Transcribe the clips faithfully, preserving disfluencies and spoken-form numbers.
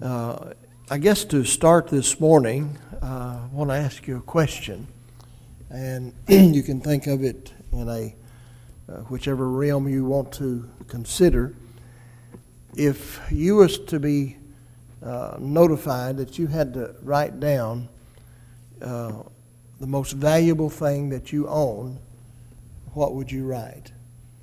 Uh, I guess to start this morning, uh, I want to ask you a question, and you can think of it in a uh, whichever realm you want to consider. If you was to be uh, notified that you had to write down uh, the most valuable thing that you own, what would you write?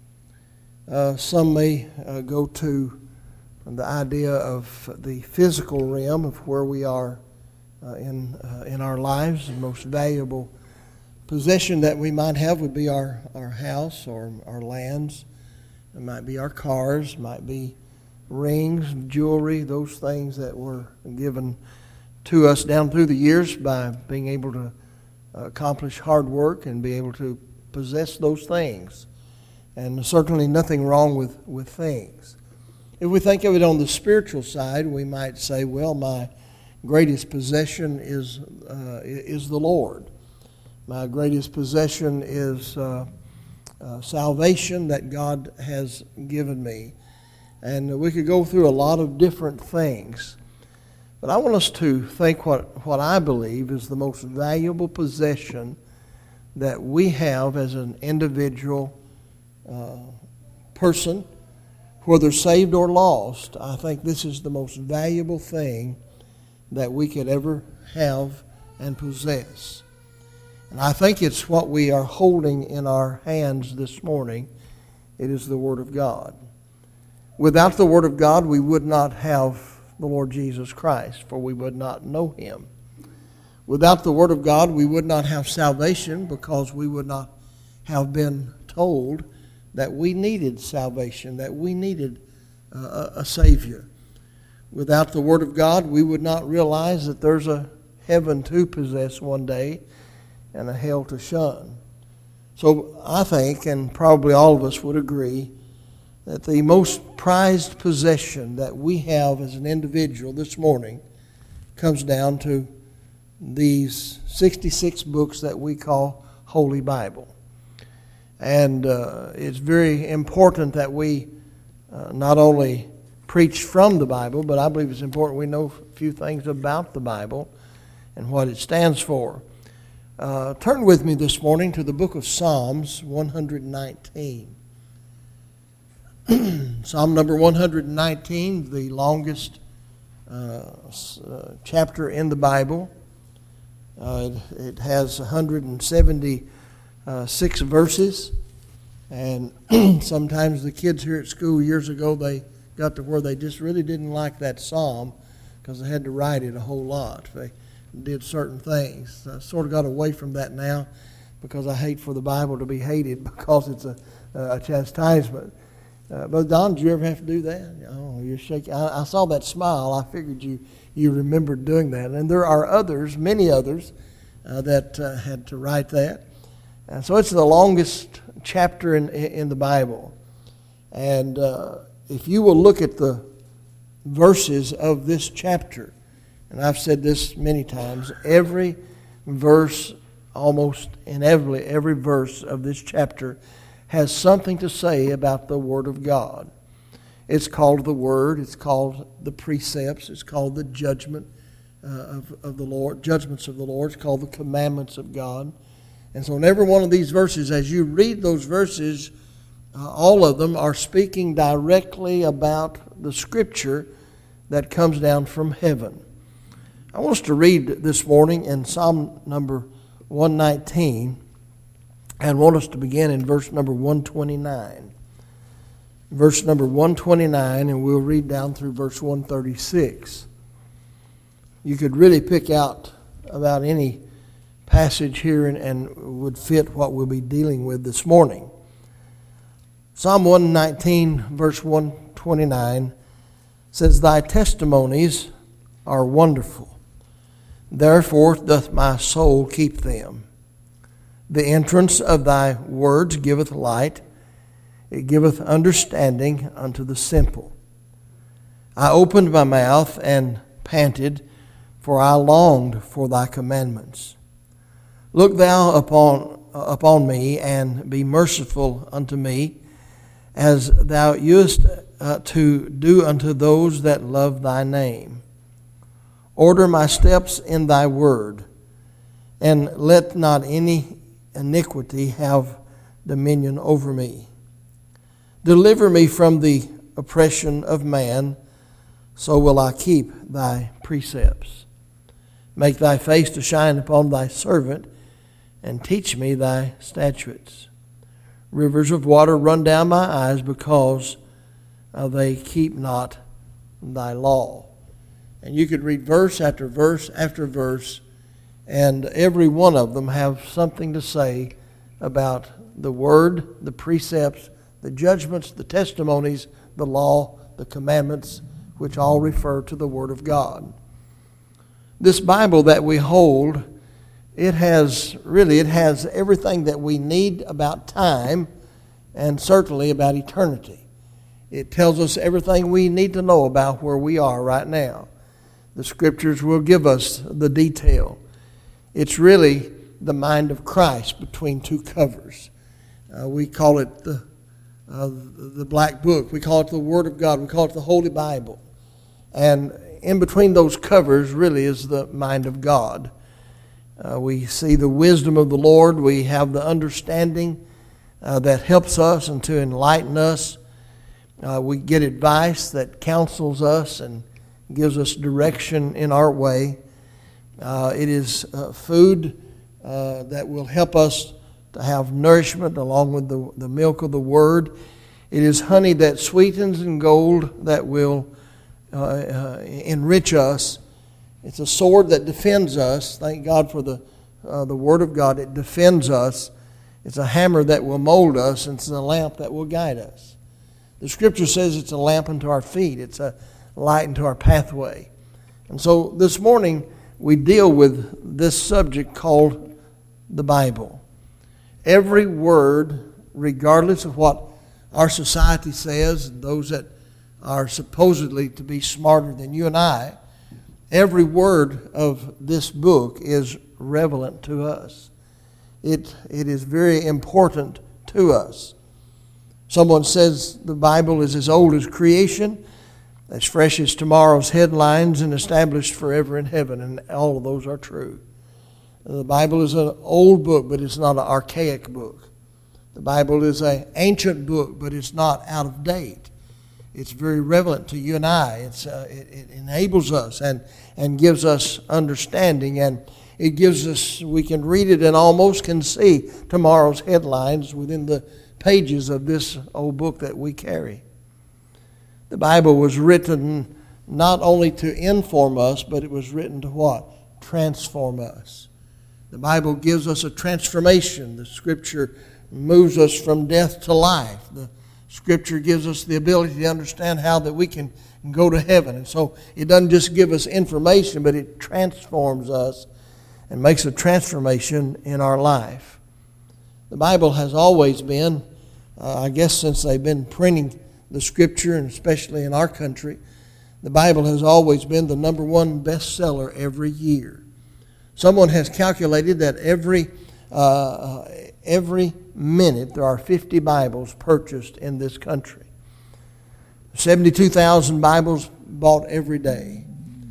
Uh, some may uh, go to the idea of the physical realm of where we are uh, in uh, in our lives. The most valuable possession that we might have would be our, our house or our lands. It might be our cars, might be rings, jewelry, those things that were given to us down through the years by being able to accomplish hard work and be able to possess those things. And certainly nothing wrong with, with things. If we think of it on the spiritual side, we might say, well, my greatest possession is uh, is the Lord. My greatest possession is uh, uh, salvation that God has given me. And we could go through a lot of different things. But I want us to think what, what I believe is the most valuable possession that we have as an individual uh, person, whether saved or lost. I think this is the most valuable thing that we could ever have and possess. And I think it's what we are holding in our hands this morning. It is the Word of God. Without the Word of God, we would not have the Lord Jesus Christ, for we would not know Him. Without the Word of God, we would not have salvation, because we would not have been told that we needed salvation, that we needed uh, a Savior. Without the Word of God, we would not realize that there's a heaven to possess one day and a hell to shun. So I think, and probably all of us would agree, that the most prized possession that we have as an individual this morning comes down to these sixty-six books that we call Holy Bible. And uh, it's very important that we uh, not only preach from the Bible, but I believe it's important we know a few things about the Bible and what it stands for. Uh, turn with me this morning to the book of Psalms one hundred nineteen. Psalm number one hundred nineteen, the longest uh, uh, chapter in the Bible. Uh, it, it has one hundred seventy Uh, six verses, and sometimes the kids here at school years ago, they got to where they just really didn't like that psalm because they had to write it a whole lot. They did certain things. I sort of got away from that now because I hate for the Bible to be hated because it's a, a chastisement. Uh, but Don, did you ever have to do that? Oh, you're shaking. I, I saw that smile. I figured you, you remembered doing that. And there are others, many others, uh, that uh, had to write that. And so it's the longest chapter in in the Bible. And uh, if you will look at the verses of this chapter, and I've said this many times, every verse, almost inevitably every verse of this chapter has something to say about the Word of God. It's called the Word, it's called the precepts, it's called the judgment uh, of, of the Lord, judgments of the Lord, it's called the commandments of God. And so in every one of these verses, as you read those verses, uh, all of them are speaking directly about the Scripture that comes down from heaven. I want us to read this morning in Psalm number one nineteen, and want us to begin in verse number one twenty-nine. Verse number one twenty-nine, and we'll read down through verse one thirty-six. You could really pick out about any passage here and, and would fit what we'll be dealing with this morning. Psalm one nineteen, verse one twenty-nine says, "Thy testimonies are wonderful, therefore doth my soul keep them. The entrance of thy words giveth light, it giveth understanding unto the simple. I opened my mouth and panted, for I longed for thy commandments. Look thou upon upon me, and be merciful unto me, as thou used uh, to do unto those that love thy name. Order my steps in thy word, and let not any iniquity have dominion over me. Deliver me from the oppression of man, so will I keep thy precepts. Make thy face to shine upon thy servant, and teach me thy statutes. Rivers of water run down my eyes, because uh, they keep not thy law. And you could read verse after verse after verse, and every one of them have something to say about the word, the precepts, the judgments, the testimonies, the law, the commandments, which all refer to the Word of God. This Bible that we hold, it has really, it has everything that we need about time and certainly about eternity. It tells us everything we need to know about where we are right now. The Scriptures will give us the detail. It's really the mind of Christ between two covers. Uh, we call it the, uh, the Black Book. We call it the Word of God. We call it the Holy Bible. And in between those covers really is the mind of God. Uh, we see the wisdom of the Lord. We have the understanding uh, that helps us and to enlighten us. Uh, we get advice that counsels us and gives us direction in our way. Uh, it is uh, food uh, that will help us to have nourishment along with the, the milk of the Word. It is honey that sweetens and gold that will uh, uh, enrich us. It's a sword that defends us. Thank God for the, uh, the Word of God. It defends us. It's a hammer that will mold us. And it's a lamp that will guide us. The Scripture says it's a lamp unto our feet. It's a light into our pathway. And so this morning we deal with this subject called the Bible. Every word, regardless of what our society says, and those that are supposedly to be smarter than you and I, every word of this book is relevant to us. It, it is very important to us. Someone says the Bible is as old as creation, as fresh as tomorrow's headlines, and established forever in heaven, and all of those are true. The Bible is an old book, but it's not an archaic book. The Bible is an ancient book, but it's not out of date. It's very relevant to you and I. It's, uh, it, it enables us and, and gives us understanding, and it gives us, we can read it and almost can see tomorrow's headlines within the pages of this old book that we carry. The Bible was written not only to inform us, but it was written to what? Transform us. The Bible gives us a transformation. The Scripture moves us from death to life. The Scripture gives us the ability to understand how that we can go to heaven. And so it doesn't just give us information, but it transforms us and makes a transformation in our life. The Bible has always been, uh, I guess since they've been printing the Scripture, and especially in our country, the Bible has always been the number one bestseller every year. Someone has calculated that every uh, every minute there are fifty Bibles purchased in this country. seventy-two thousand Bibles bought every day,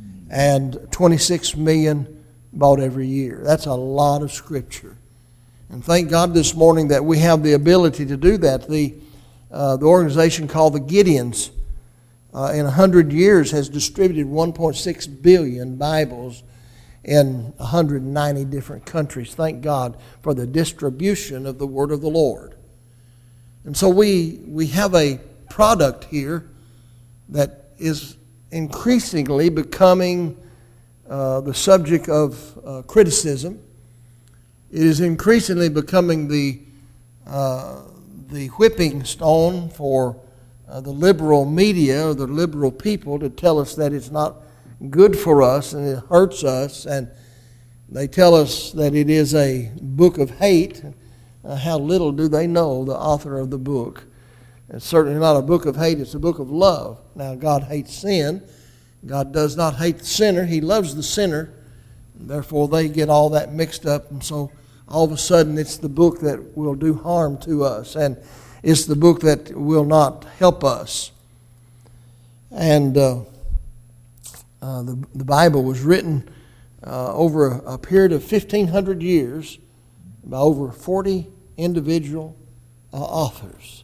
and twenty-six million bought every year. That's a lot of Scripture. And thank God this morning that we have the ability to do that. The, uh, the organization called the Gideons uh, in one hundred years has distributed one point six billion Bibles in one hundred ninety different countries. Thank God for the distribution of the Word of the Lord. And so we, we have a product here that is increasingly becoming uh, the subject of uh, criticism. It is increasingly becoming the uh, the whipping stone for uh, the liberal media or the liberal people to tell us that it's not good for us and it hurts us, and they tell us that it is a book of hate. Uh, how little do they know the author of the book. It's certainly not a book of hate, it's a book of love. Now, God hates sin. God does not hate the sinner. He loves the sinner. Therefore, they get all that mixed up, and so all of a sudden it's the book that will do harm to us, and it's the book that will not help us. And uh, uh, the, the Bible was written uh, over a, a period of fifteen hundred years by over forty individual uh, authors.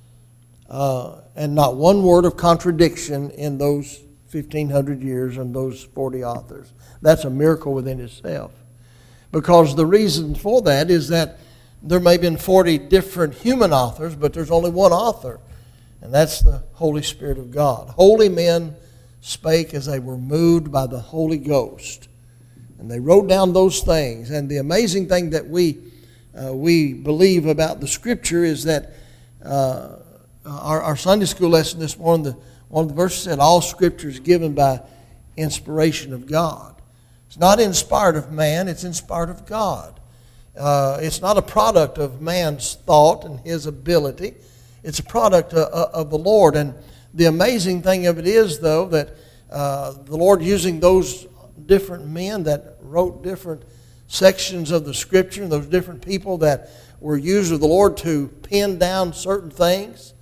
Uh, and not one word of contradiction in those fifteen hundred years and those forty authors. That's a miracle within itself. Because the reason for that is that there may have been forty different human authors, but there's only one author, and that's the Holy Spirit of God. Holy men spake as they were moved by the Holy Ghost. And they wrote down those things. And the amazing thing that we uh, we believe about the Scripture is that uh, our, our Sunday school lesson this morning, the, one of the verses said, all Scripture is given by inspiration of God. It's not inspired of man, it's inspired of God. Uh, it's not a product of man's thought and his ability. It's a product of, of the Lord. And the amazing thing of it is, though, that uh, the Lord using those different men that wrote different sections of the Scripture, those different people that were used of the Lord to pin down certain things,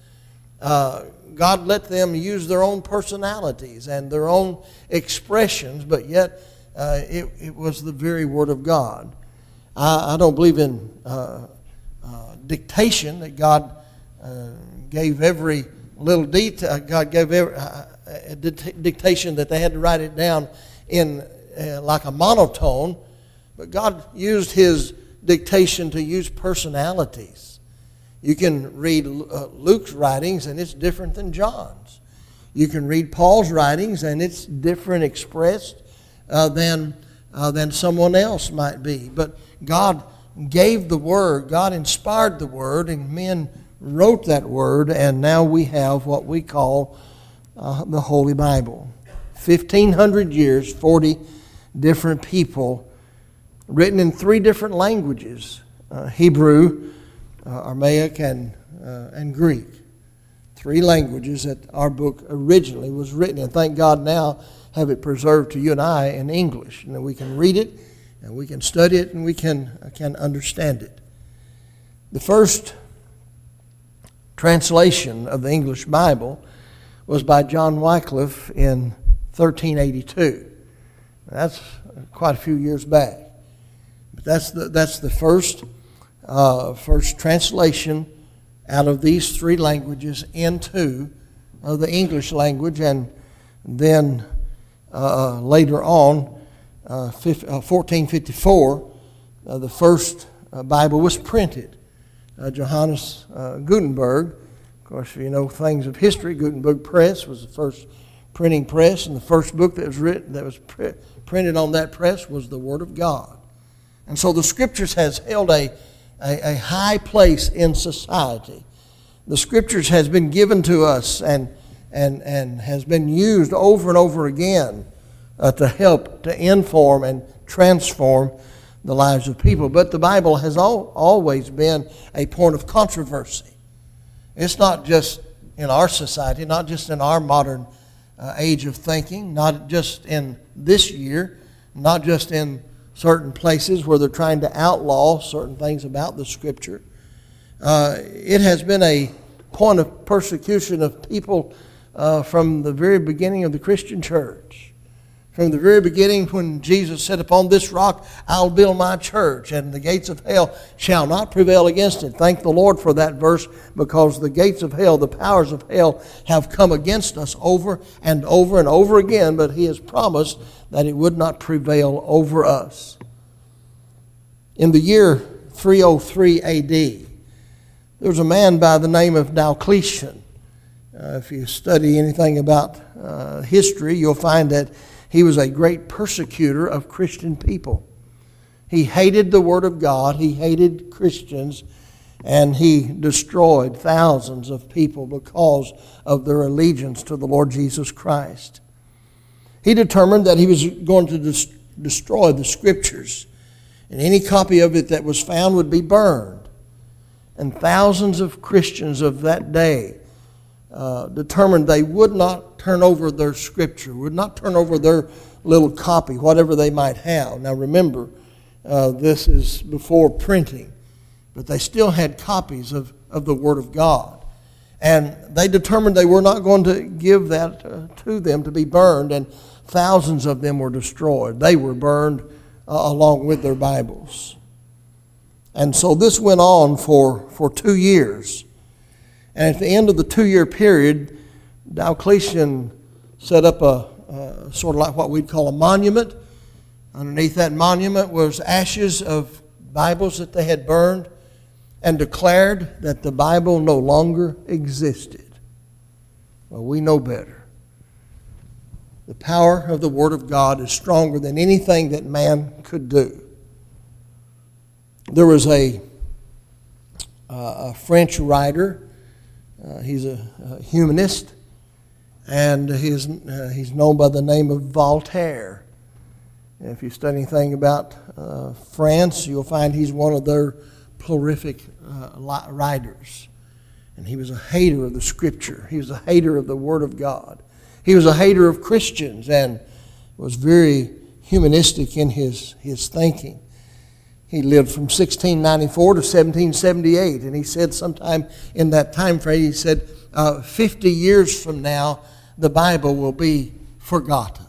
uh, God let them use their own personalities and their own expressions, but yet uh, it, it was the very Word of God. I, I don't believe in uh, uh, dictation, that God uh, gave every little detail. God gave every, uh, a dictation that they had to write it down in uh, like a monotone, but God used His dictation to use personalities. You can read uh, Luke's writings and it's different than John's. You can read Paul's writings and it's different expressed uh, than uh, than someone else might be. But God gave the Word, God inspired the Word, and men wrote that Word, and now we have what we call uh, the Holy Bible. fifteen hundred years, forty different people, written in three different languages, uh, Hebrew, uh, Aramaic, and, uh, and Greek. Three languages that our book originally was written in. Thank God now have it preserved to you and I in English, and that we can read it, and we can study it, and we can, uh, can understand it. The first translation of the English Bible was by John Wycliffe in thirteen eighty-two. That's quite a few years back. But that's the that's the first uh, first translation out of these three languages into uh, the English language, and then uh, later on, uh, fourteen fifty-four, uh, the first uh, Bible was printed. Uh, Johannes uh, Gutenberg, of course, if you know things of history, Gutenberg Press was the first printing press, and the first book that was written, that was pr- printed on that press was the Word of God. And so the Scriptures has held a, a, a high place in society. The Scriptures has been given to us and and and has been used over and over again uh, to help to inform and transform the lives of people. But the Bible has al- always been a point of controversy. It's not just in our society, not just in our modern uh, age of thinking, not just in this year, not just in certain places where they're trying to outlaw certain things about the Scripture. Uh, it has been a point of persecution of people uh, from the very beginning of the Christian church. From the very beginning, when Jesus said, upon this rock I'll build my church, and the gates of hell shall not prevail against it. Thank the Lord for that verse, because the gates of hell, the powers of hell, have come against us over and over and over again, but He has promised that it would not prevail over us. In the year three oh three A D, there was a man by the name of Diocletian. Uh, if you study anything about uh, history, you'll find that he was a great persecutor of Christian people. He hated the Word of God, he hated Christians, and he destroyed thousands of people because of their allegiance to the Lord Jesus Christ. He determined that he was going to des- destroy the Scriptures, and any copy of it that was found would be burned. And thousands of Christians of that day uh, determined they would not turn over their Scripture, would not turn over their little copy, whatever they might have. Now remember, uh, this is before printing, but they still had copies of, of the Word of God. And they determined they were not going to give that uh, to them to be burned. And thousands of them were destroyed. They were burned uh, along with their Bibles. And so this went on for, for two years. And at the end of the two-year period, Diocletian set up a, a sort of like what we'd call a monument. Underneath that monument was ashes of Bibles that they had burned, and declared that the Bible no longer existed. Well, we know better. The power of the Word of God is stronger than anything that man could do. There was a, uh, a French writer. Uh, he's a, a humanist, and he's, uh, he's known by the name of Voltaire. If you study anything about uh, France, you'll find he's one of their prolific uh, writers. And he was a hater of the Scripture. He was a hater of the Word of God. He was a hater of Christians and was very humanistic in his, his thinking. He lived from sixteen ninety-four to seventeen seventy-eight, and he said sometime in that time frame, he said, uh, fifty years from now, the Bible will be forgotten.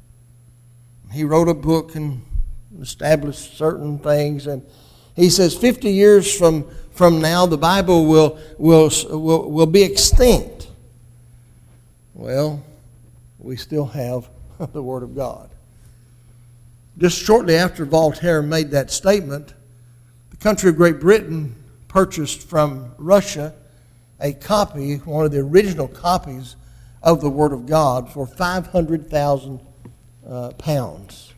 He wrote a book and established certain things, and he says fifty years from, from now, the Bible will, will, will, will be extinct. Well, we still have the Word of God. Just shortly after Voltaire made that statement, the country of Great Britain purchased from Russia a copy, one of the original copies of the Word of God for five hundred thousand uh, pounds.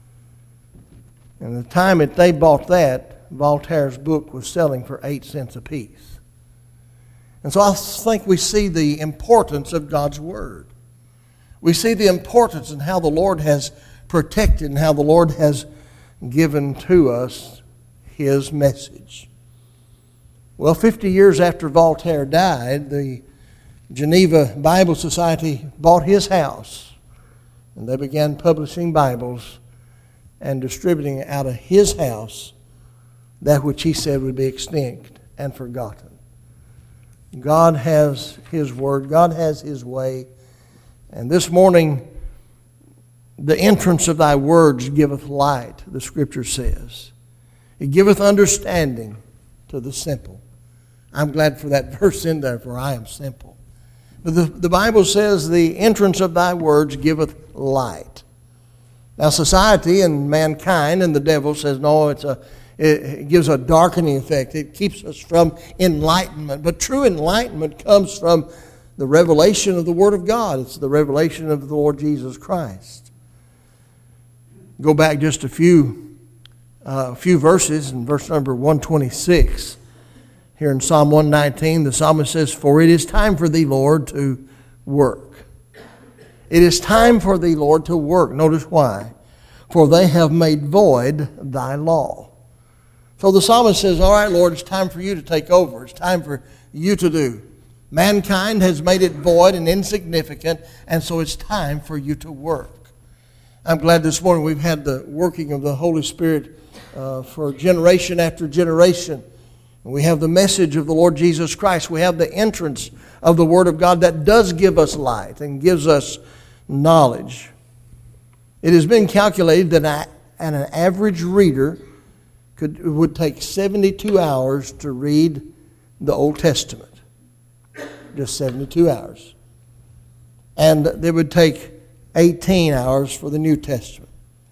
And the time that they bought that, Voltaire's book was selling for eight cents apiece. And so I think we see the importance of God's Word. We see the importance in how the Lord has protected and how the Lord has given to us His message. Well, fifty years after Voltaire died, the Geneva Bible Society bought his house, and they began publishing Bibles and distributing out of his house that which he said would be extinct and forgotten. God has His Word. God has His way. And this morning, the entrance of thy words giveth light, the Scripture says. It giveth understanding to the simple. I'm glad for that verse in there, for I am simple. But the, the Bible says the entrance of thy words giveth light. Now society and mankind and the devil says, no, it's a, it, it gives a darkening effect. It keeps us from enlightenment. But true enlightenment comes from the revelation of the Word of God. It's the revelation of the Lord Jesus Christ. Go back just a few, uh, few verses in verse number one twenty-six. Here in Psalm one nineteen, the psalmist says, "For it is time for thee, Lord, to work." It is time for thee, Lord, to work. Notice why. For they have made void thy law. So the psalmist says, all right, Lord, it's time for you to take over. It's time for you to do. Mankind has made it void and insignificant, and so it's time for you to work. I'm glad this morning we've had the working of the Holy Spirit uh, for generation after generation. We have the message of the Lord Jesus Christ. We have the entrance of the Word of God that does give us light and gives us knowledge. It has been calculated that an average reader could would take seventy-two hours to read the Old Testament. Just seventy-two hours. And it would take eighteen hours for the New Testament.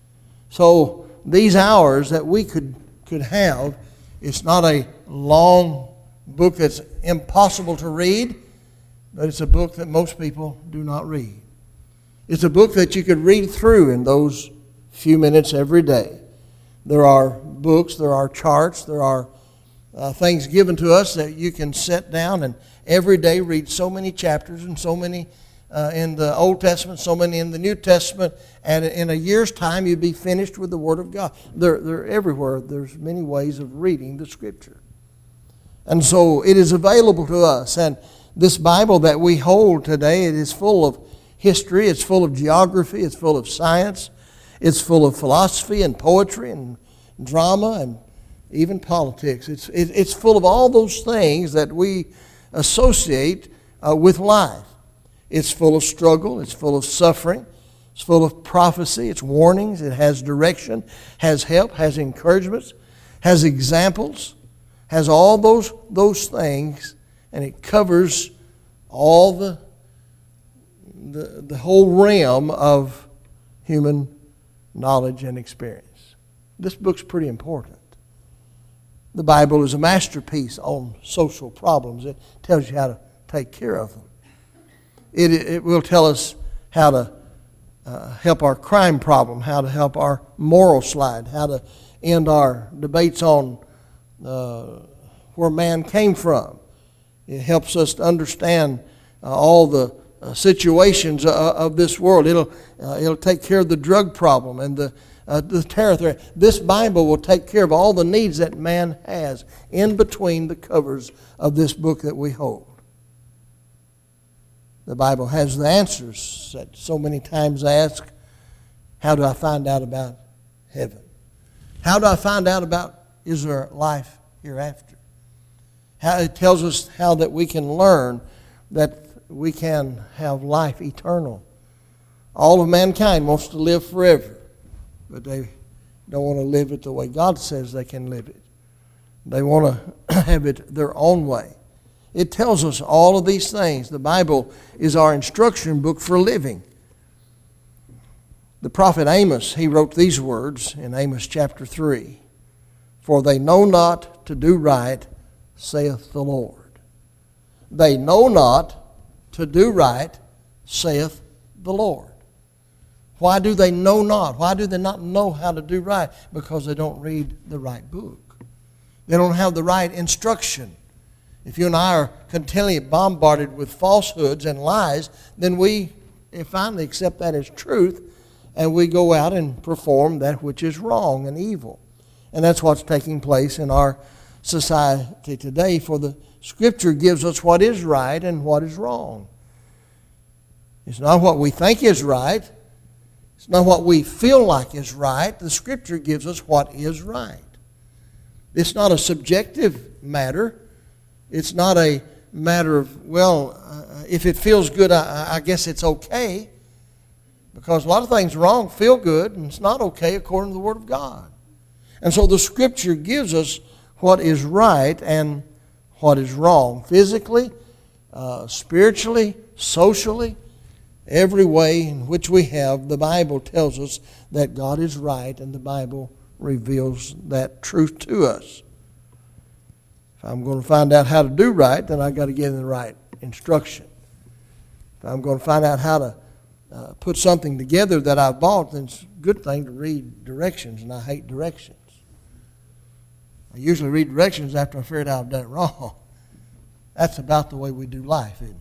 So these hours that we could, could have, it's not a long book that's impossible to read, but it's a book that most people do not read. It's a book that you could read through in those few minutes every day. There are books, there are charts, there are uh, things given to us that you can sit down and every day read so many chapters and so many uh, in the Old Testament, so many in the New Testament, and in a year's time you'd be finished with the Word of God. They're, they're everywhere. There's many ways of reading the Scripture. And so it is available to us. And this Bible that we hold today, it is full of history, it's full of geography, it's full of science, it's full of philosophy and poetry and drama and even politics. It's, it, it's full of all those things that we associate uh, with life. It's full of struggle, it's full of suffering, It's full of prophecy, it's warnings, it has direction, has help, has encouragements, has examples, has all those, those things, and it covers all the, the, the whole realm of human knowledge and experience. This book's pretty important. The Bible is a masterpiece on social problems. It tells you how to take care of them. It, it will tell us how to uh, help our crime problem, how to help our moral slide, how to end our debates on uh, where man came from. It helps us to understand uh, all the uh, situations uh, of this world. It'll uh, it'll take care of the drug problem and the uh, the terror threat. This Bible will take care of all the needs that man has in between the covers of this book that we hold. The Bible has the answers that so many times ask, how do I find out about heaven? How do I find out about, is there life hereafter? How, it tells us how that we can learn that we can have life eternal. All of mankind wants to live forever, but they don't want to live it the way God says they can live it. They want to have it their own way. It tells us all of these things. The Bible is our instruction book for living. The prophet Amos, he wrote these words in Amos chapter three. For they know not to do right, saith the Lord. They know not to do right, saith the Lord. Why do they know not? Why do they not know how to do right? Because they don't read the right book. They don't have the right instruction. If you and I are continually bombarded with falsehoods and lies, then we finally accept that as truth, and we go out and perform that which is wrong and evil. And that's what's taking place in our society today, for the Scripture gives us what is right and what is wrong. It's not what we think is right. It's not what we feel like is right. The Scripture gives us what is right. It's not a subjective matter. It's not a matter of, well, uh, if it feels good, I, I guess it's okay. Because a lot of things wrong feel good, and it's not okay according to the Word of God. And so the Scripture gives us what is right and what is wrong. Physically, uh, spiritually, socially, every way in which we have, the Bible tells us that God is right, and the Bible reveals that truth to us. If I'm going to find out how to do right, then I've got to get in the right instruction. If I'm going to find out how to uh, put something together that I've bought, then it's a good thing to read directions, and I hate directions. I usually read directions after I figured out I've done it wrong. That's about the way we do life, isn't it?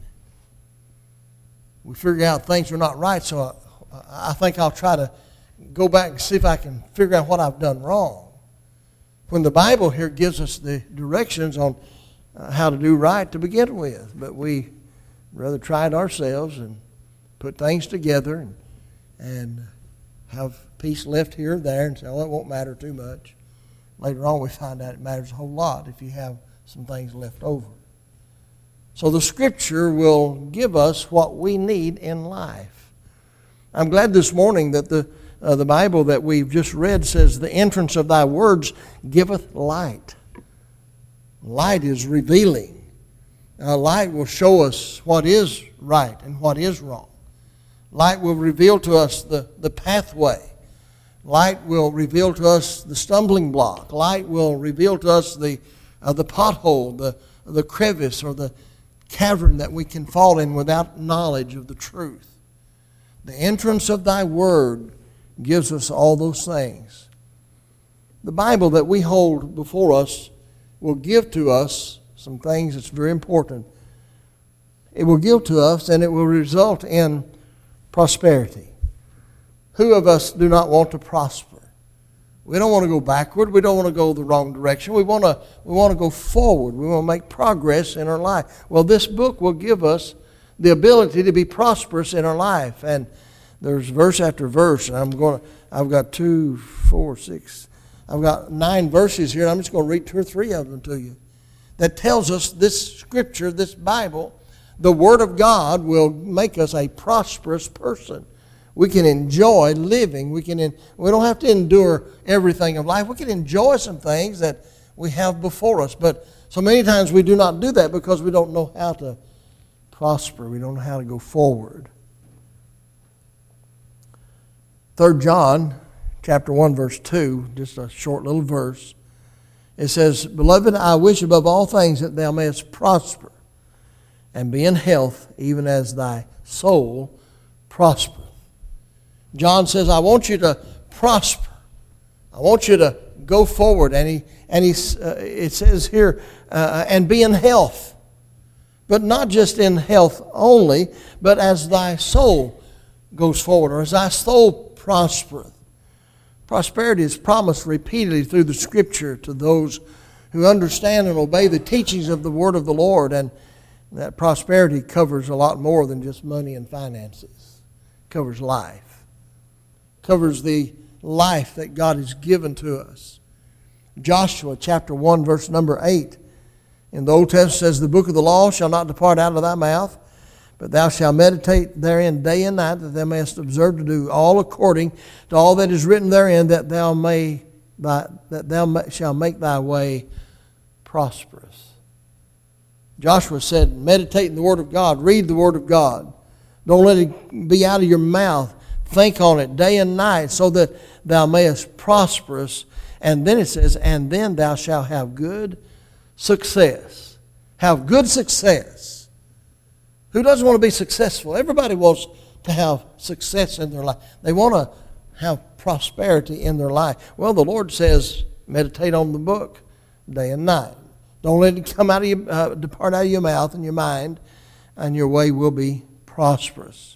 We figure out things are not right, so I, I think I'll try to go back and see if I can figure out what I've done wrong. When the Bible here gives us the directions on uh, how to do right to begin with, but we rather try it ourselves and put things together and, and have peace left here or there and say, oh, it won't matter too much. Later on we find out it matters a whole lot if you have some things left over. So the Scripture will give us what we need in life. I'm glad this morning that the uh, the Bible that we've just read says, the entrance of thy words giveth light. Light is revealing. Uh, light will show us what is right and what is wrong. Light will reveal to us the, the pathway. Light will reveal to us the stumbling block. Light will reveal to us the uh, the pothole, the the crevice, or the cavern that we can fall in without knowledge of the truth. The entrance of thy word gives us all those things. The Bible that we hold before us will give to us some things that's very important. It will give to us, and it will result in prosperity. Who of us do not want to prosper? We don't want to go backward. We don't want to go the wrong direction. We want to, we want to go forward. We want to make progress in our life. Well, this book will give us the ability to be prosperous in our life. And there's verse after verse. And I'm going to, I've got two, four, six. I've got nine verses here, and I'm just going to read two or three of them to you. That tells us this Scripture, this Bible, the Word of God will make us a prosperous person. We can enjoy living. We can. We don't have to endure everything of life. We can enjoy some things that we have before us. But so many times we do not do that because we don't know how to prosper. We don't know how to go forward. Third John, chapter one, verse two, just a short little verse. It says, "Beloved, I wish above all things that thou mayest prosper and be in health, even as thy soul prospereth." John says, I want you to prosper. I want you to go forward. And he and he uh, it says here, uh, and be in health. But not just in health only, but as thy soul goes forward, or as thy soul prospereth. Prosperity is promised repeatedly through the Scripture to those who understand and obey the teachings of the Word of the Lord. And that prosperity covers a lot more than just money and finances. It covers life. Covers the life that God has given to us. Joshua chapter one, verse number eight. In the Old Testament says, "The book of the law shall not depart out of thy mouth, but thou shalt meditate therein day and night, that thou mayest observe to do all according to all that is written therein, that thou may thy, that thou may, shalt make thy way prosperous." Joshua said, meditate in the Word of God. Read the Word of God. Don't let it be out of your mouth. Think on it day and night, so that thou mayest prosperous. And then it says, and then thou shalt have good success. Have good success. Who doesn't want to be successful? Everybody wants to have success in their life. They want to have prosperity in their life. Well, the Lord says, meditate on the book day and night. Don't let it come out of your, uh, depart out of your mouth and your mind, and your way will be prosperous.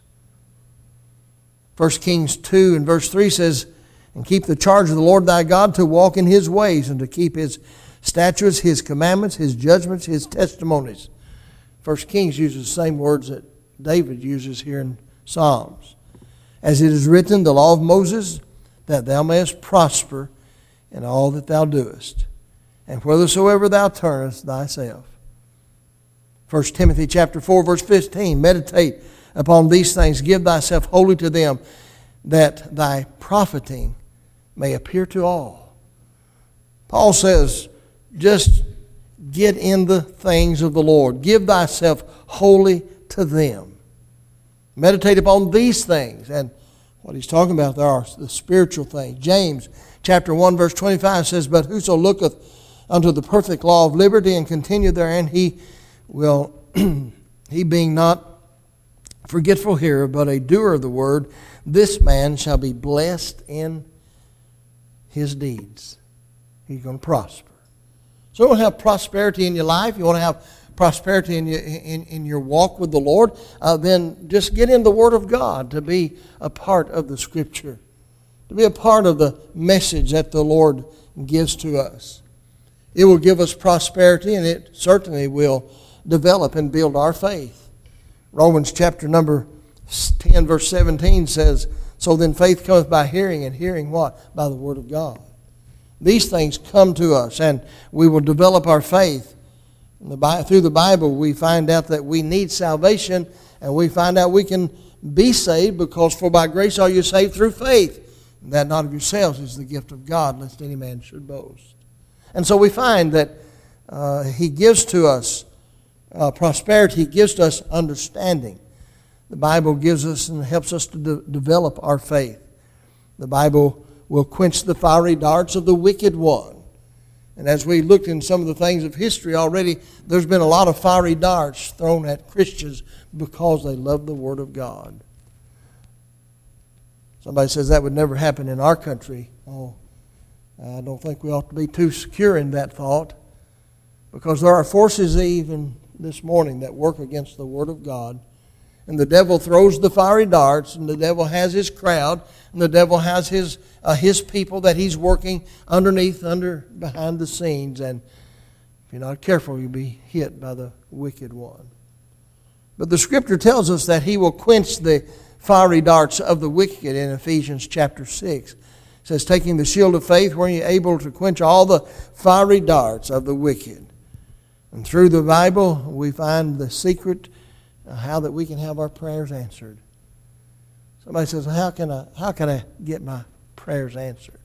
First Kings two and verse three says, "And keep the charge of the Lord thy God, to walk in his ways, and to keep his statutes, his commandments, his judgments, his testimonies." First Kings uses the same words that David uses here in Psalms. "As it is written, the law of Moses, that thou mayest prosper in all that thou doest, and whithersoever thou turnest thyself." First Timothy chapter four, verse fifteen, "Meditate upon these things, give thyself wholly to them, that thy profiting may appear to all." Paul says, just get in the things of the Lord. Give thyself wholly to them. Meditate upon these things. And what he's talking about there are the spiritual things. James chapter one, verse twenty-five says, "But whoso looketh unto the perfect law of liberty, and continue therein, he will, he being not forgetful hearer, but a doer of the word, this man shall be blessed in his deeds." He's going to prosper. So you want to have prosperity in your life, you want to have prosperity in your, in, in your walk with the Lord, uh, then just get in the Word of God to be a part of the Scripture, to be a part of the message that the Lord gives to us. It will give us prosperity, and it certainly will develop and build our faith. Romans chapter number ten, verse seventeen says, "So then faith cometh by hearing, and hearing what? By the Word of God." These things come to us, and we will develop our faith. In the, through the Bible, we find out that we need salvation, and we find out we can be saved, because for by grace are you saved through faith. And that not of yourselves is the gift of God, lest any man should boast. And so we find that uh, He gives to us Uh, prosperity. He gives to us understanding. The Bible gives us and helps us to de- develop our faith. The Bible will quench the fiery darts of the wicked one. And as we looked in some of the things of history already, there's been a lot of fiery darts thrown at Christians because they love the Word of God. Somebody says that would never happen in our country. Oh, I don't think we ought to be too secure in that thought, because there are forces even this morning that work against the Word of God. And the devil throws the fiery darts, and the devil has his crowd, and the devil has his uh, his people that he's working underneath, under behind the scenes. And if you're not careful, you'll be hit by the wicked one. But the Scripture tells us that He will quench the fiery darts of the wicked in Ephesians chapter six. It says, "Taking the shield of faith, where you're able to quench all the fiery darts of the wicked." And through the Bible, we find the secret uh, how that we can have our prayers answered. Somebody says, how can I, how can I get my prayers answered?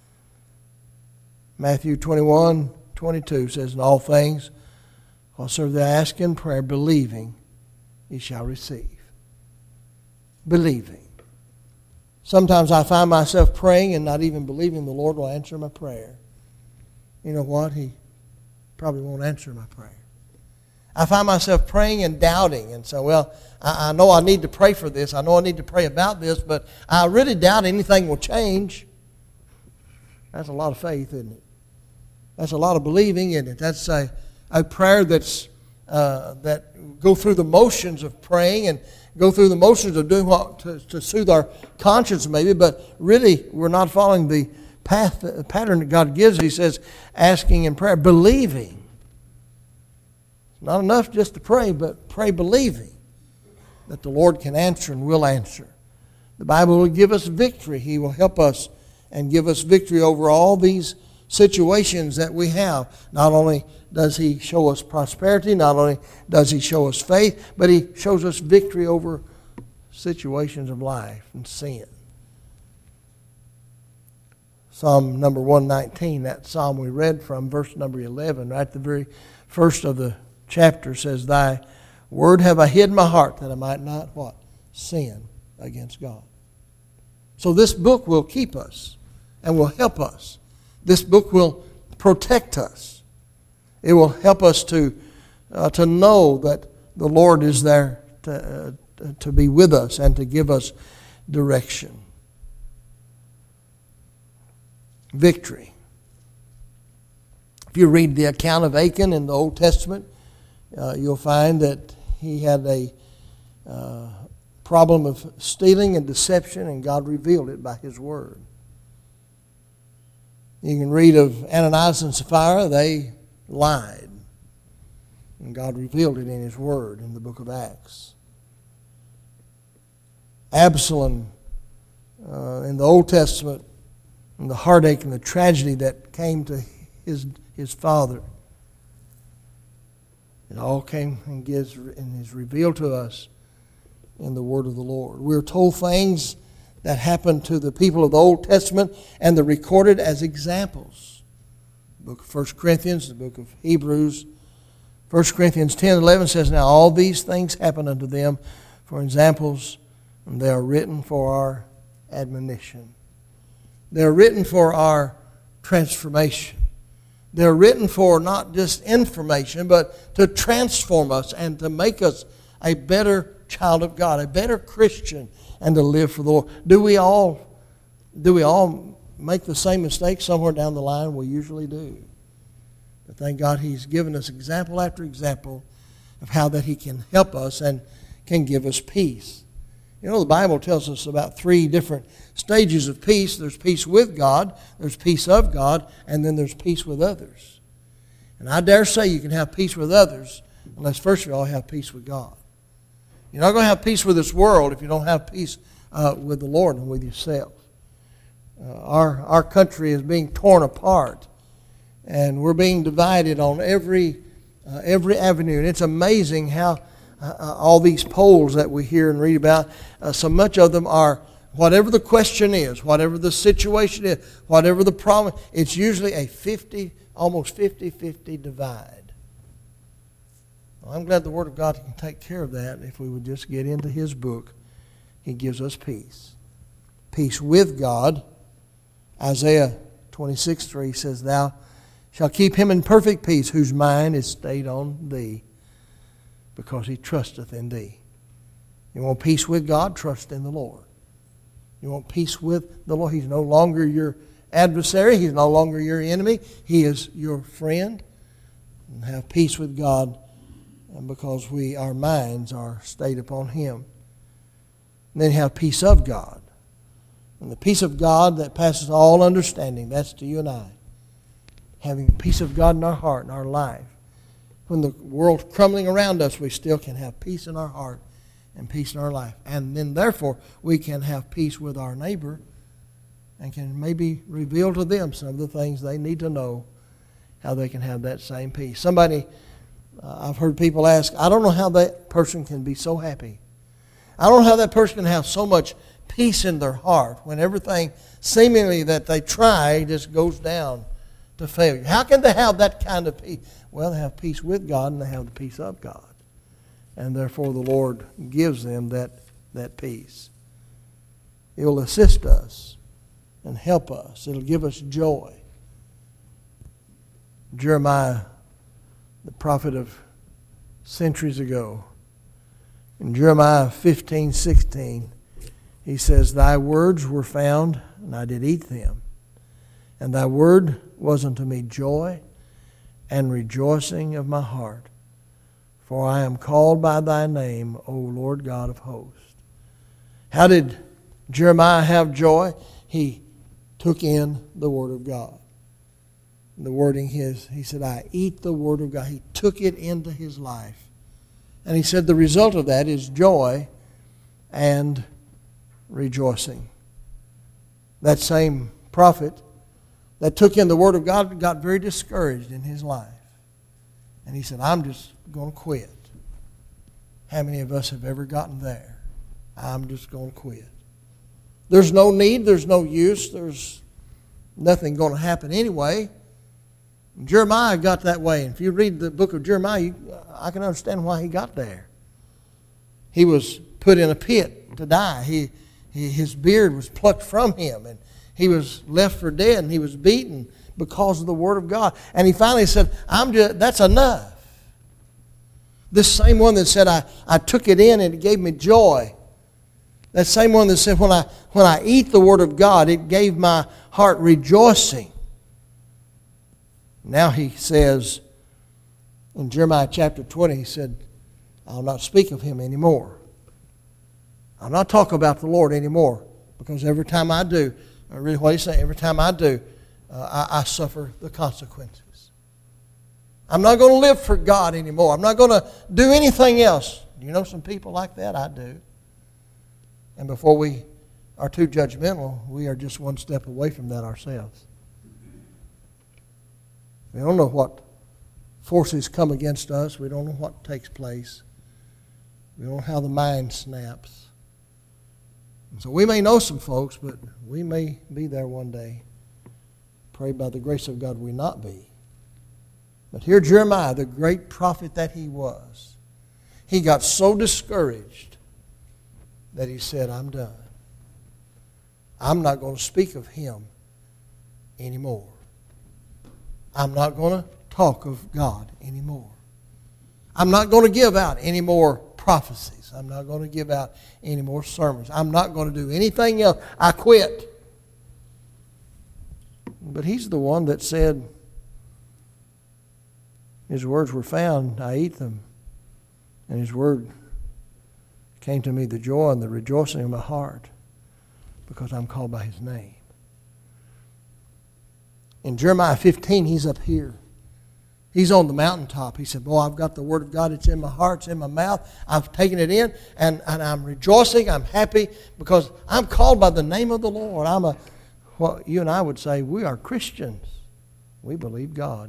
Matthew twenty-one, twenty-two says, in all things, whatsoever they ask in prayer, believing, ye shall receive. Believing. Sometimes I find myself praying and not even believing the Lord will answer my prayer. You know what? He probably won't answer my prayer. I find myself praying and doubting and say, well, I, I know I need to pray for this. I know I need to pray about this, but I really doubt anything will change. That's a lot of faith, isn't it? That's a lot of believing, isn't it? That's a, a prayer that's uh, that go through the motions of praying and go through the motions of doing what to, to soothe our conscience maybe, but really we're not following the path, the pattern that God gives. He says, asking in prayer, believing. Not enough just to pray, but pray believing that the Lord can answer and will answer. The Bible will give us victory. He will help us and give us victory over all these situations that we have. Not only does He show us prosperity, not only does He show us faith, but He shows us victory over situations of life and sin. Psalm number one nineteen, that psalm we read from, verse number eleven, right at the very first of the chapter says, Thy word have I hid in my heart that I might not, what? Sin against God. So this book will keep us and will help us. This book will protect us. It will help us to, uh, to know that the Lord is there to, uh, to be with us and to give us direction. Victory. If you read the account of Achan in the Old Testament, Uh, you'll find that he had a uh, problem of stealing and deception, and God revealed it by His Word. You can read of Ananias and Sapphira. They lied, and God revealed it in His Word in the book of Acts. Absalom uh, in the Old Testament, and the heartache and the tragedy that came to his, his father. It all came and gives and is revealed to us in the Word of the Lord. We're told things that happened to the people of the Old Testament, and they're recorded as examples. The book of First Corinthians, the book of Hebrews. First Corinthians ten eleven says, Now all these things happen unto them for examples, and they are written for our admonition. They are written for our transformation. They're written for not just information, but to transform us and to make us a better child of God, a better Christian, and to live for the Lord. Do we all, do we all make the same mistake somewhere down the line? We usually do. But thank God He's given us example after example of how that He can help us and can give us peace. You know, the Bible tells us about three different stages of peace. There's peace with God, there's peace of God, and then there's peace with others. And I dare say you can have peace with others unless, first of all, you have peace with God. You're not going to have peace with this world if you don't have peace uh, with the Lord and with yourself. Uh, our, our country is being torn apart, and we're being divided on every, uh, every avenue. And it's amazing how Uh, all these polls that we hear and read about, uh, so much of them are, whatever the question is, whatever the situation is, whatever the problem, it's usually a fifty, almost fifty-fifty divide. Well, I'm glad the Word of God can take care of that if we would just get into His book. He gives us peace. Peace with God. Isaiah twenty-six three says, Thou shalt keep him in perfect peace whose mind is stayed on Thee, because he trusteth in Thee. You want peace with God? Trust in the Lord. You want peace with the Lord? He's no longer your adversary. He's no longer your enemy. He is your friend. And have peace with God, and because we, our minds are stayed upon Him. And then have peace of God. And the peace of God that passes all understanding, that's to you and I. Having the peace of God in our heart, in our life. When the world's crumbling around us, we still can have peace in our heart and peace in our life. And then, therefore, we can have peace with our neighbor and can maybe reveal to them some of the things they need to know, how they can have that same peace. Somebody, uh, I've heard people ask, I don't know how that person can be so happy. I don't know how that person can have so much peace in their heart when everything seemingly that they try just goes down to failure? How can they have that kind of peace? Well, they have peace with God and they have the peace of God. And therefore the Lord gives them that, that peace. It will assist us and help us. It'll give us joy. Jeremiah, the prophet of centuries ago, in Jeremiah fifteen sixteen, he says, Thy words were found, and I did eat them. And thy word was unto me joy and rejoicing of my heart. For I am called by thy name, O Lord God of hosts. How did Jeremiah have joy? He took in the Word of God. The wording his, he said, I eat the Word of God. He took it into his life. And he said the result of that is joy and rejoicing. That same prophet that took in the Word of God got very discouraged in his life. And he said, I'm just going to quit. How many of us have ever gotten there? I'm just going to quit. There's no need, there's no use, there's nothing going to happen anyway. Jeremiah got that way. And if you read the book of Jeremiah, you, I can understand why he got there. He was put in a pit to die. He, he his beard was plucked from him, and he was left for dead, and he was beaten because of the Word of God. And he finally said, I'm just, that's enough. This same one that said, I, I took it in and it gave me joy. That same one that said, when I, when I eat the Word of God, it gave my heart rejoicing. Now he says, in Jeremiah chapter twenty, he said, I'll not speak of him anymore. I'll not talk about the Lord anymore, because every time I do, really what he's saying, every time I do, uh, I, I suffer the consequences. I'm not going to live for God anymore. I'm not going to do anything else. Do you know some people like that? I do. And before we are too judgmental, we are just one step away from that ourselves. We don't know what forces come against us. We don't know what takes place. We don't know how the mind snaps. And so we may know some folks, but we may be there one day. Pray by the grace of God we not be. But here Jeremiah, the great prophet that he was, he got so discouraged that he said, I'm done. I'm not going to speak of him anymore. I'm not going to talk of God anymore. I'm not going to give out any more prophecies. I'm not going to give out any more sermons. I'm not going to do anything else. I quit. But he's the one that said, his words were found, I eat them. And his word came to me, the joy and the rejoicing of my heart, because I'm called by his name. In Jeremiah fifteen, he's up here. He's on the mountaintop. He said, boy, I've got the Word of God. It's in my heart. It's in my mouth. I've taken it in, and, and I'm rejoicing. I'm happy because I'm called by the name of the Lord. I'm a, what you and I would say, we are Christians. We believe God.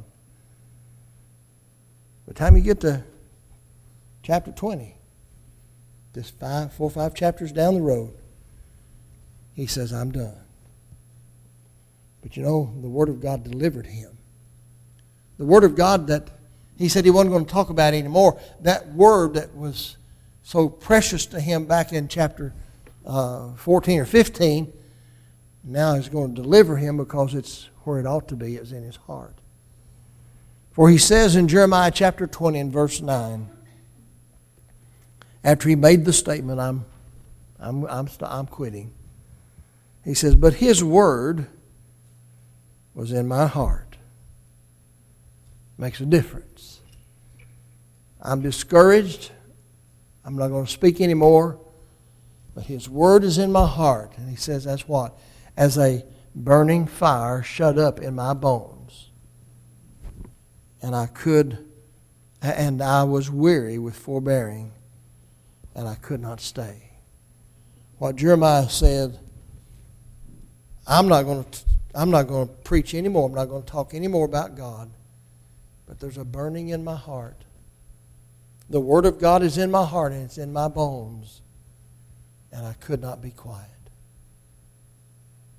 By the time you get to chapter twenty, this five, four or five chapters down the road, he says, I'm done. But you know, the Word of God delivered him. The Word of God that he said he wasn't going to talk about anymore, that Word that was so precious to him back in chapter uh, fourteen or fifteen, now is going to deliver him because it's where it ought to be, is in his heart. For he says in Jeremiah chapter twenty and verse nine, after he made the statement, I'm, I'm, I'm, I'm quitting, he says, but his word was in my heart. Makes a difference. I'm discouraged. I'm not going to speak anymore. But his word is in my heart. And he says that's what? As a burning fire shut up in my bones. And I could, and I was weary with forbearing, and I could not stay. What Jeremiah said, I'm not going to I'm not going to preach anymore. I'm not going to talk anymore about God. But there's a burning in my heart. The Word of God is in my heart and it's in my bones. And I could not be quiet.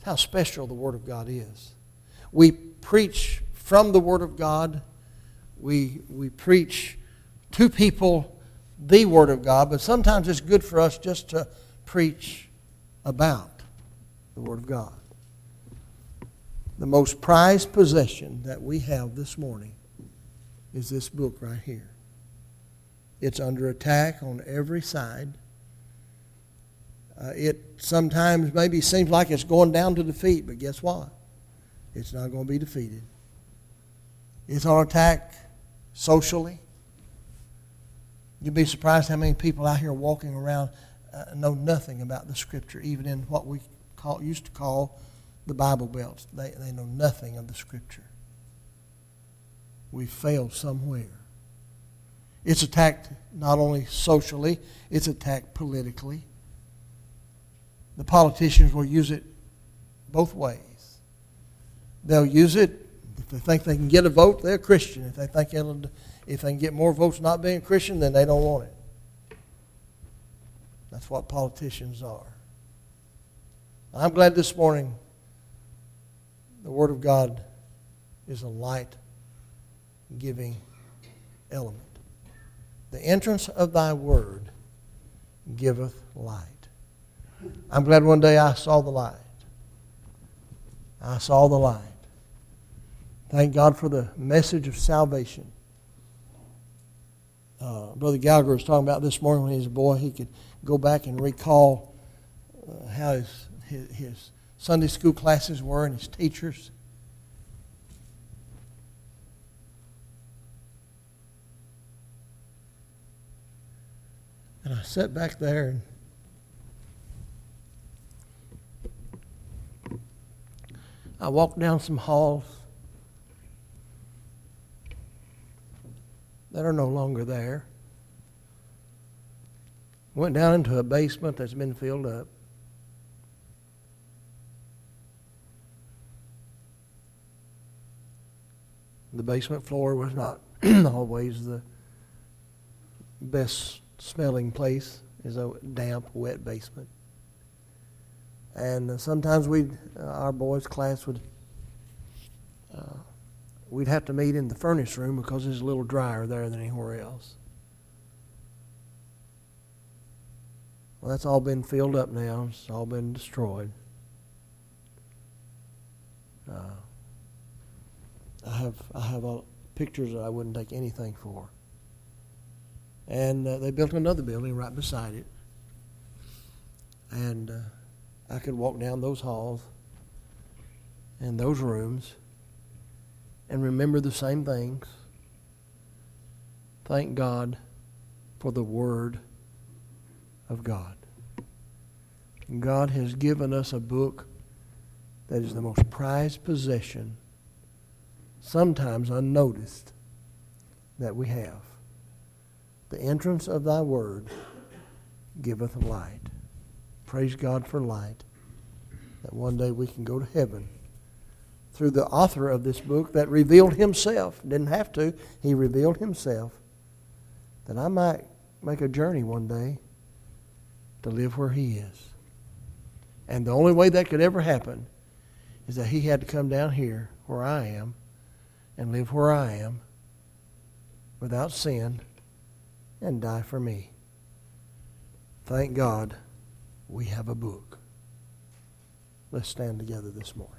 how special the Word of God is. We preach from the Word of God. We, we preach to people the Word of God, but sometimes it's good for us just to preach about the Word of God. The most prized possession that we have this morning is this book right here. It's under attack on every side. Uh, it sometimes maybe seems like it's going down to defeat, but guess what? It's not going to be defeated. It's on attack socially. You'd be surprised how many people out here walking around uh, know nothing about the Scripture, even in what we call, used to call the Bible Belt. They, they know nothing of the Scripture. We failed somewhere. It's attacked not only socially, it's attacked politically. The politicians will use it both ways. They'll use it if they think they can get a vote, they're Christian. If they think it'll, if they can get more votes not being Christian, then they don't want it. That's what politicians are. I'm glad this morning the Word of God is a light-giving element. The entrance of thy Word giveth light. I'm glad one day I saw the light. I saw the light. Thank God for the message of salvation. Uh, Brother Gallagher was talking about this morning when he was a boy. He could go back and recall uh, how his, his, his Sunday school classes were and his teachers. And I sat back there and I walked down some halls that are no longer there. Went down into a basement that's been filled up. The basement floor was not always the best smelling place. It's a damp, wet basement. And uh, sometimes we, uh, our boys' class would, uh, we'd have to meet in the furnace room because it's a little drier there than anywhere else. Well, that's all been filled up now. It's all been destroyed. Uh, I have I have uh, pictures that I wouldn't take anything for. And uh, they built another building right beside it. And Uh, I could walk down those halls and those rooms and remember the same things. Thank God for the Word of God. God has given us a book that is the most prized possession, sometimes unnoticed, that we have. The entrance of thy Word giveth light. Praise God for light, that one day we can go to heaven through the author of this book that revealed himself. Didn't have to. He revealed himself, that I might make a journey one day to live where he is. And the only way that could ever happen is that he had to come down here where I am and live where I am without sin and die for me. Thank God we have a book. Let's stand together this morning.